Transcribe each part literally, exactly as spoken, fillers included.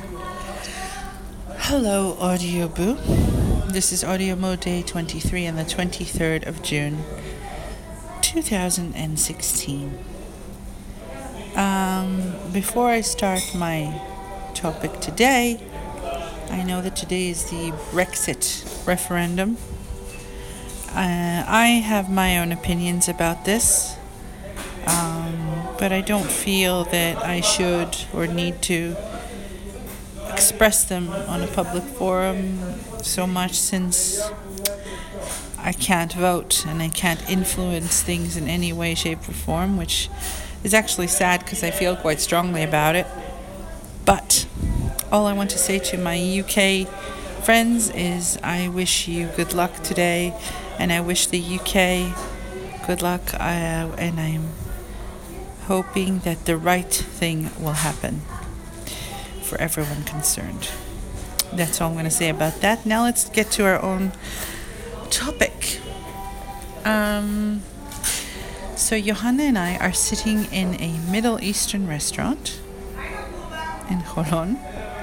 Hello, Audio Boo. This is Audio Mode Day twenty-three on the twenty-third of June, two thousand sixteen. Um, before I start my topic today, I know that today is the Brexit referendum. Uh, I have my own opinions about this, um, but I don't feel that I should or need to express them on a public forum so much, since I can't vote and I can't influence things in any way, shape, or form, which is actually sad because I feel quite strongly about it. But all I want to say to my U K friends is I wish you good luck today, and I wish the U K good luck, uh, and I'm hoping that the right thing will happen for everyone concerned. That's all I'm going to say about that. Now let's get to our own topic. Um, so Johanna and I are sitting in a Middle Eastern restaurant in Holon,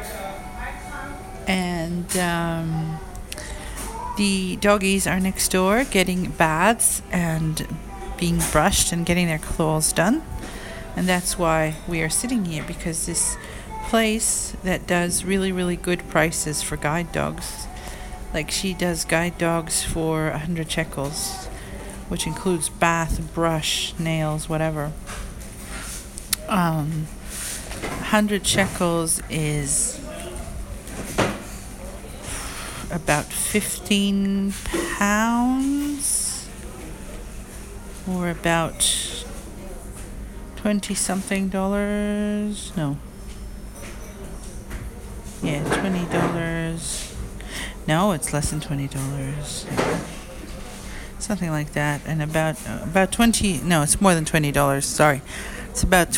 and um, the doggies are next door getting baths and being brushed and getting their claws done. And that's why we are sitting here, because this place that does really, really good prices for guide dogs. Like, she does guide dogs for a hundred shekels, which includes bath, brush, nails, whatever. Um, a hundred shekels is about fifteen pounds, or about twenty something dollars. No. Yeah, twenty dollars. No, it's less than twenty dollars. Something like that. And about uh, about twenty. No, it's more than twenty dollars. Sorry, it's about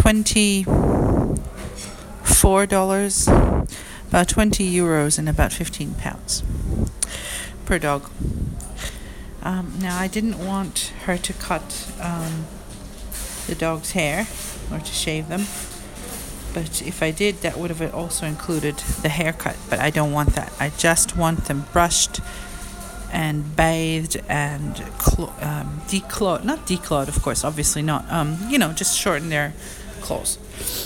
twenty-four dollars. About twenty euros and about fifteen pounds per dog. Um, now, I didn't want her to cut um, the dog's hair or to shave them. But if I did, that would have also included the haircut. But I don't want that. I just want them brushed and bathed and clo- um, declawed. Not declawed, of course, obviously not. Um, you know, just shorten their claws.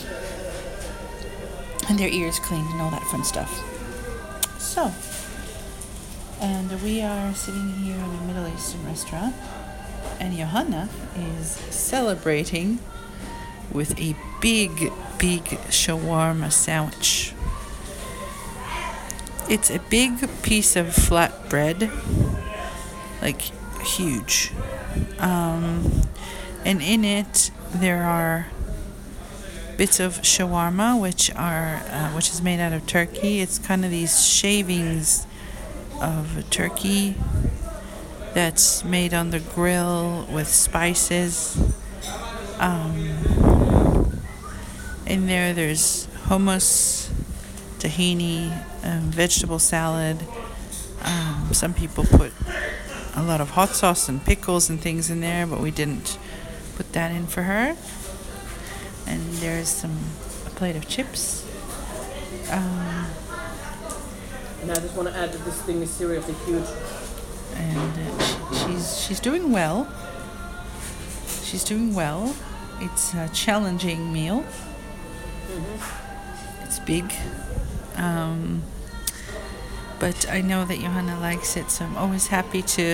And their ears cleaned and all that fun stuff. So, and we are sitting here in a Middle Eastern restaurant. And Johanna is celebrating with a big, big shawarma sandwich. It's a big piece of flat bread, like huge. Um, and in it there are bits of shawarma, which are uh, which is made out of turkey. It's kind of these shavings of turkey that's made on the grill with spices. Um, In there, there's hummus, tahini, um, vegetable salad. Um, some people put a lot of hot sauce and pickles and things in there, but we didn't put that in for her. And there's some a plate of chips. Um, and I just want to add that this thing is seriously huge. And uh, she, she's she's doing well. She's doing well. It's a challenging meal. Mm-hmm. It's big, um, but I know that Johanna likes it, so I'm always happy to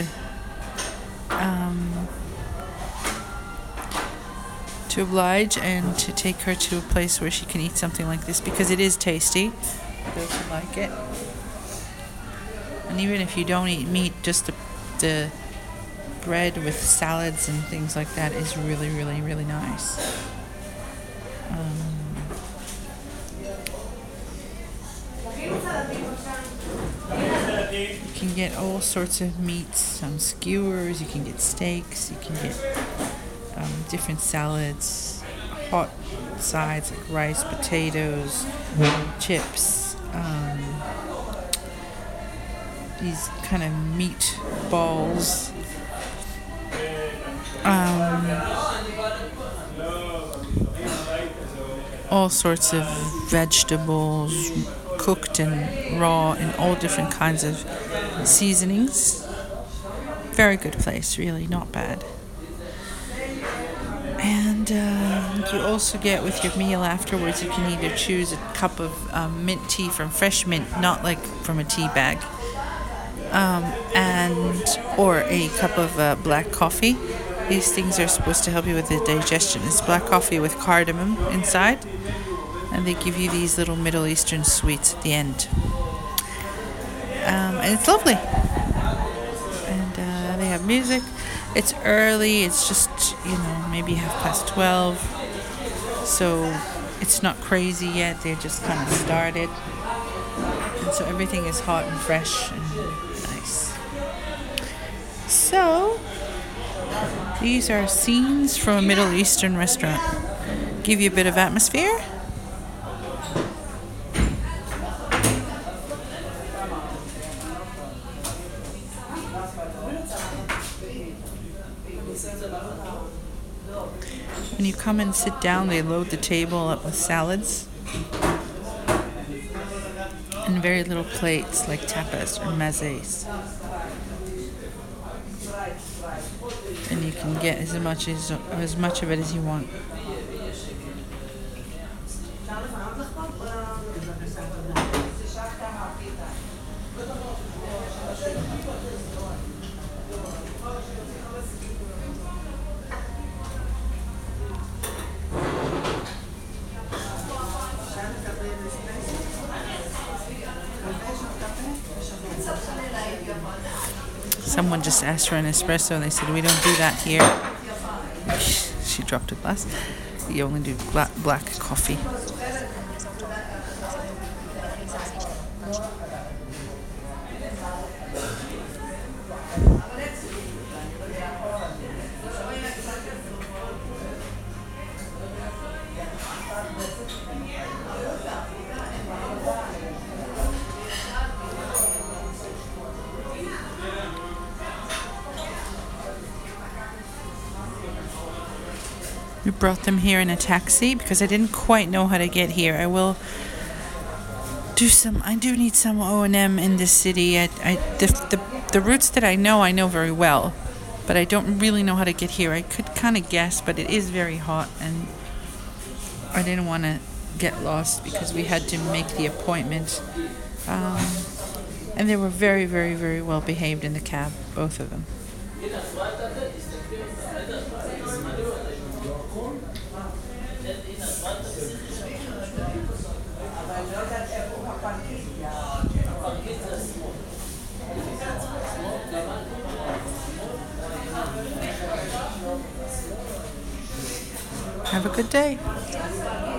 um, to oblige and to take her to a place where she can eat something like this, because it is tasty for those who like it. And even if you don't eat meat, just the, the bread with salads and things like that is really, really, really nice. Um, You can get all sorts of meats, some skewers, you can get steaks, you can get um, different salads, hot sides like rice, potatoes, chips, um, these kind of meat balls. Um, all sorts of vegetables, cooked and raw, and all different kinds of seasonings. Very good place, really, not bad. And uh, you also get with your meal afterwards, you can either choose a cup of um, mint tea from fresh mint, not like from a tea bag, um, and or a cup of uh, black coffee. These things are supposed to help you with the digestion. It's black coffee with cardamom inside, and they give you these little Middle Eastern sweets at the end. Um, and it's lovely. And uh, they have music. It's early. It's just, you know, maybe half past twelve. So it's not crazy yet. They just kind of started. And so everything is hot and fresh and nice. So these are scenes from a Middle Eastern restaurant. Give you a bit of atmosphere. When you come and sit down, they load the table up with salads and very little plates like tapas or mezes. And you can get as much as as much of it as you want. Someone just asked for an espresso and they said, we don't do that here. She dropped a glass. You only do black, black coffee. We brought them here in a taxi because I didn't quite know how to get here. I will do some. I do need some O and M in this city. I, I the, the the routes that I know, I know very well, but I don't really know how to get here. I could kind of guess, but it is very hot, and I didn't want to get lost because we had to make the appointment. Um, and they were very, very, very well behaved in the cab, both of them. Have a good day.